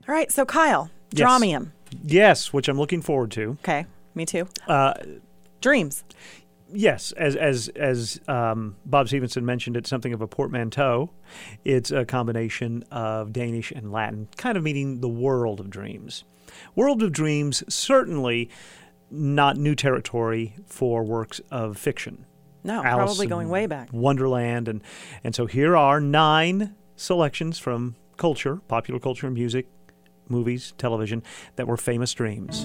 All right, so Kyle, draw me him. Yes, which I'm looking forward to. Okay, me too. Dreams. Yes, as Bob Stevenson mentioned, it's something of a portmanteau. It's a combination of Danish and Latin, kind of meaning the world of dreams. World of dreams, certainly not new territory for works of fiction. No, Alice probably going in way back. Wonderland, and so here are 9 selections from culture, popular culture and music, movies, television, that were famous dreams.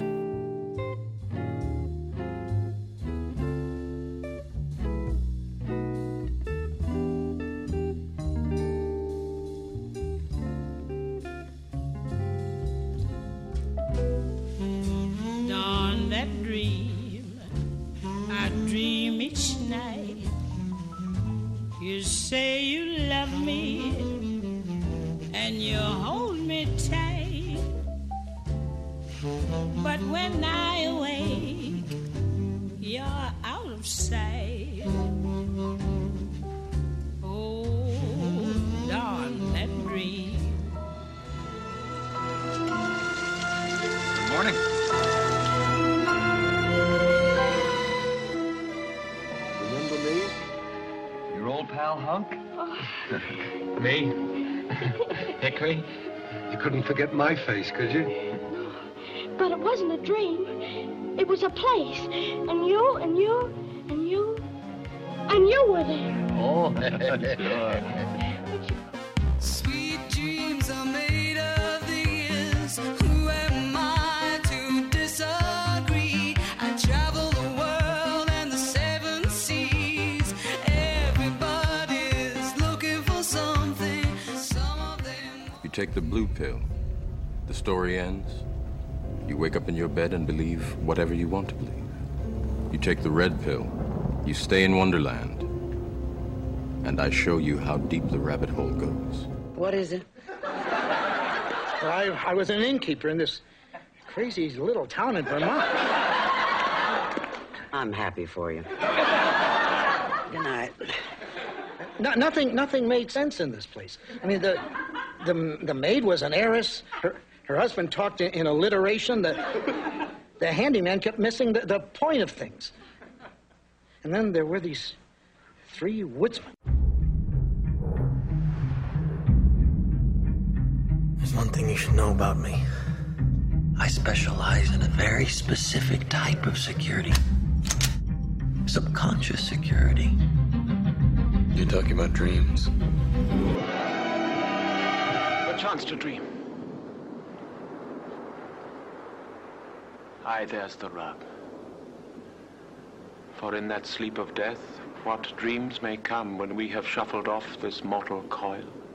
Dawn that dream, I dream each night. You say you love me, and you hold me tight. But when I awake, you're out of sight. Oh, dawn that dream. Good morning. Remember me? Your old pal Hunk? Me? Hickory? You couldn't forget my face, could you? But it wasn't a dream. It was a place. And you, and you, and you, and you were there. Oh, Sweet dreams are made of these. Who am I to disagree? I travel the world and the 7 seas. Everybody's looking for something. Some of them. You take the blue pill, the story ends. You wake up in your bed and believe whatever you want to believe. You take the red pill, you stay in Wonderland, and I show you how deep the rabbit hole goes. What is it? Well, I was an innkeeper in this crazy little town in Vermont. I'm happy for you. Good night. Nothing made sense in this place. I mean, the maid was an heiress. Her husband talked in alliteration. The handyman kept missing the point of things. And then there were these 3 woodsmen. There's one thing you should know about me. I specialize in a very specific type of security. Subconscious security. You're talking about dreams. A chance to dream. Aye, there's the rub. For in that sleep of death, what dreams may come when we have shuffled off this mortal coil?